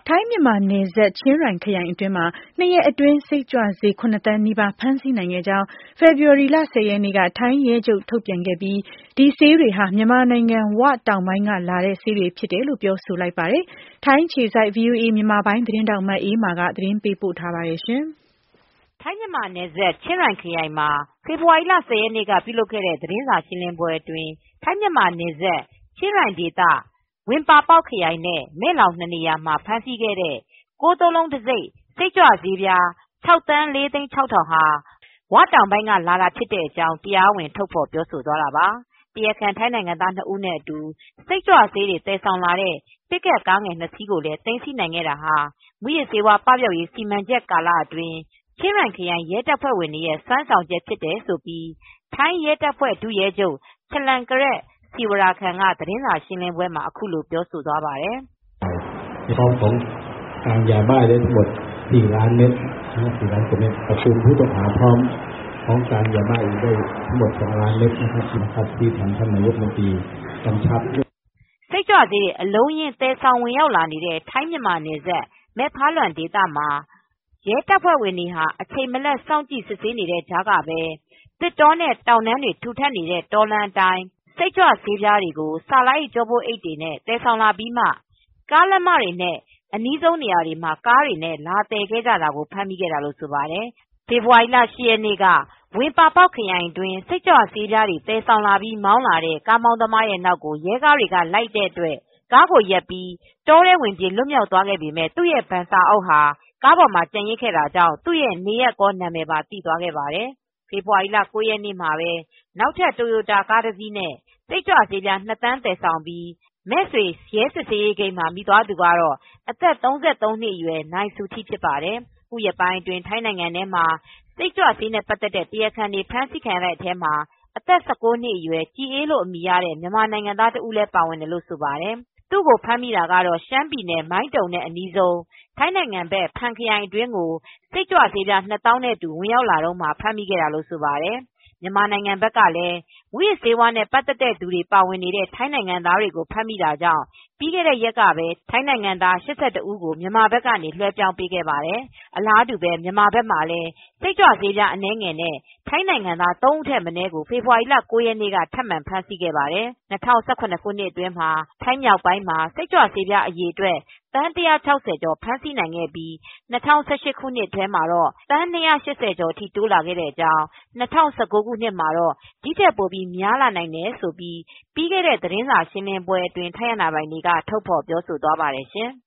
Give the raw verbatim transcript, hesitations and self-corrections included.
ထိုင်းမြန်မာနယ်စပ်ချင်းရိုင်ခရိုင်အတွင်းမှာနှစ်ရက်အတွင်းစိတ်ကြွဆေးခုနှစ်သန်းနီးပါးဖမ်းဆီးနိုင်ခဲ့ကြောင်းဖေဖော်ဝါရီလဆယ်ရက်နေ့ကထိုင်းရဲချုပ်ထုတ်ပြန်ခဲ့ပြီးဒီဆေးတွေဟာမြန်မာနိုင်ငံဝတောင်ပိုင်းကလာတဲ့ဆေးတွေဖြစ်တယ်လို့ပြောဆိုလိုက်ပါတယ်။ထိုင်းခြေစိုက် ဗွီအိုအေမြန်မာပိုင်းသတင်းတောက်မအေးမာကသတင်းပေးပို့ထားပါတယ်။ထိုင်းမြန်မာနယ်စပ်ချင်းရိုင်ခရိုင်မှာဖေဖေါ်ဝါရီလဆယ်ရက်နေ့ကပြုလုပ်ခဲ့တဲ့သတင်းစာရှင်းလင်းပွဲအတွင်းထိုင်းမြန်မာနယ်စပ်ချင်းရိုင်ဒေသဝင်ပါပေါက်ခရိုင်နဲ့မဲ့လောင်နှစ်နေရာမှာဖမ်းဆီးခဲ့တဲ့ကိုးသုံးလုံးတံဆိပ်စိတ်ကြွဆေးပြားခြောက်သန်းလေးသိန်းခြောက်ထောင်ဟာဝတောင်ပိုင်းကလာတာဖြစ်တဲ့အကြောင်းတရားဝင်ထုတ်ဖော်ပြောဆိုသွားတာပါ။တရားခံထိုင်းနိုင်ငံသားနှစ်ဦးနဲ့အတူစိတ်ကြွဆေးတွေသယ်ဆောင်လာတဲ့ပစ်ကပ်ကားငယ်နှစ်စီးကိုလည်းသိမ်းဆည်းနိုင်ခဲ့တာဟာမူးယစ်ဆေးဝါးပပျောက်ရေးစီမံချက်ကာလအတွင်းချင်းရိုင်ခရိုင်ရဲတပ်ဖွဲ့ဝင်တွေရဲ့စွမ်းဆောင်ချက်ဖြစ်တယ်လို့ထိုင်းရဲတပ်ဖွဲ့ဒုရဲချုပ်ချလန်ကရက်စီဝရာခန်ကသတင်းစာရှင်းလင်းပွဲမှာအခုလိုပြောဆိုသွားပါတယ်။พร้อมของกลางยาบ้าได้ทั้งหมดสี่ล้านเม็ดนะสี่ล้านกว่าเม็ดประชุมผู้ต้องหาพร้อมของกลางยาบ้าอีกได้ทั้งหมดสองล้านเม็ดนะครับนะครับที่ทางท่านนายกรัฐมนตรีกำชับစိတ်ကြွဆေးတွေအလုံးရင်းသယ်ဆောင်ဝင်ရောက်လာနေတဲ့ထိုင်းမြန်မာနယ်စပ်မဲဖားလွန်ဒေသမှာရဲတပ်ဖွဲ့ဝင်တွေဟာအချိန်မလက်စောင့်ကြည့်စစ်ဆေးနေတဲ့ကြားကပဲတစ်တောနဲ့တောင်တန်းတွေထူထပ်နေတဲ့တောလမ်းအတိုင်းစိတ်ကြွဆေးပြားတွေကိုဆာလိုက်ကြောပိုးအိတ်တွေနဲ့သယ်ဆောင်လာပြီးမှကားလက်မတွေနဲ့အနီးဆုံးနေရာတွေမှာကားတွေနဲ့လာသယ်ခဲ့ကြတာကိုဖမ်းမိခဲ့တာလို့ဆိုပါတယ်။ဖေဖေါ်ဝါရီလ၈ရက်နေ့ကဝင်ပါပေါက်ခရိုင်တွင်စိတ်ကြွဆေးပြားတွေသယ်ဆောင်လာပြီးမောင်းလာတဲ့ကားမောင်းသမားရဲ့နောက်ကိုရဲကားတွေကလိုက်တဲ့အတွက်ကားကိုရပ်ပြီးတောထဲဝင်ပြေးလွတ်မြောက်သွားခဲ့ပေမဲ့သူ့ရဲ့ဗန်စာအုပ်ဟာကားပေါ်မှာကျန်ရစ်ခဲ့တာကြောင့်သူ့ရဲ့နေရပ်ကောနာမည်ပါသိသွားခဲ့ပါတယ်။ဖေဖေါ်ဝါရီလ၉ရက်နေ့မှာပဲနောက်ထပ်တိုယိုတာကားတစ်စီးနဲ့စိတ်ကြွဆေးပြားနှစ်သန်းသယ်ဆောင်ပြီးမဲ့ဆွေရဲစစ်ဆေးရေးဂိတ်မှာမိသွားသူကတော့အသက်သုံးဆယ့်သုံးနှစ်အရွယ်နိုင်စုထီဖြစ်ပါတယ်။ခုရက်ပိုင်းအတွင်းထိုင်းနိုင်ငံထဲမှာစိတ်ကြွဆေးနဲ့ပတ်သက်တဲ့တရားခံတွေဖမ်းဆီးခံရတဲ့အထဲမှာအသက်၁၉နှစ်အရွယ်ကြည်အေးလို့အမည်ရတဲ့မြန်မာနိုင်ငံသားတဦးလည်းပါဝင်တယ်လို့ဆိုပါတယ်။သူ့ကိုဖမ်းမိတာကတော့ရှမ်းပြည်နယ်မိုင်းတုံနဲ့အနီးဆုံးထိုင်းနိုင်ငံဘက်ဖန်ခရိုင်အတွင်းကိုစိတ်ကြွဆေးပြားနှစ်သောင်းနဲ့အတူဝင်ရောက်လာတော့မှဖမ်းမိခဲ့တာလို့ဆိုပါတယ်။မြန်မာနိုင်ငံဘက်ကလည်းမူးယစ်ဆေးဝါးနဲ့ပတ်သက်တဲ့သူတွေပါဝင်နေတဲ့ထိုင်းနိုင်ငံသားတွေကိုဖမ်းမိတာကြောင့်ပြီးခဲ့တဲ့ရက်ကပဲထိုင်းနိုင်ငံသား၈၁ဦးကိုမြန်မာဘက်ကနေလွှဲပြောင်းပေးခဲ့ပါတယ်။အလားတူပဲမြန်မာဘက်မှာလည်းစိတ်ကြွဆေးပြားအနည်းငယ်နဲ့ထိုင်းနိုင်ငံသားသုံးဦးထက်မနည်းကိုဖေဖေါ်ဝါရီလ၉ရက်နေ့ကထပ်မံဖမ်းဆီးခဲ့ပါတယ်။၂၀၁၇ခုနှစ်အတွင်းမှာထိုင်းမြောက်ပိုင်းမှာစိတ်ကြွဆေးပြားအရေအတွက်သန်း၁၆၀ကျော်ဖမ်းဆီးနိုင်ခဲ့ပြီး၂၀၁၈ခုနှစ်ထဲမှာတော့သန်း၂၈၀ကျော်အထိတိုးလာခဲ့တဲ့အကြောင်း၂၀၁၉ခုနှစ်မှာတော့ဒီထက်ပိုပြီးများလာနိုင်တယ်ဆိုပြီးပြီးခဲ့တဲ့သတင်းစာရှင်းလင်းပွဲအတွင်းထိုင်းအာဏာပိုင်တွေကထုတ်ဖော်ပြောဆိုသွားပါတယ်ရှင်။